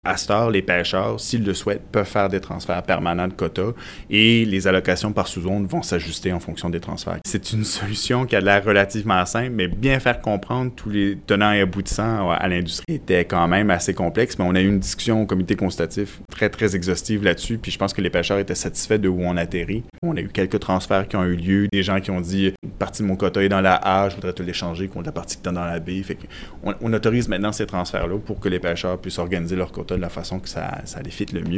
À cette heure, les pêcheurs, s'ils le souhaitent, peuvent faire des transferts permanents de quotas et les allocations par sous-zone vont s'ajuster en fonction des transferts. C'est une solution qui a l'air relativement simple, mais bien faire comprendre tous les tenants et aboutissants à l'industrie était quand même assez complexe. Mais on a eu une discussion au comité consultatif très, très exhaustive là-dessus, puis je pense que les pêcheurs étaient satisfaits de où on atterrit. On a eu quelques transferts qui ont eu lieu, des gens qui ont dit « une partie de mon quota est dans la A, je voudrais te l'échanger contre la partie qui est dans la B ». Fait qu'on autorise maintenant ces transferts-là pour que les pêcheurs puissent organiser leur quota de la façon que ça les fit le mieux.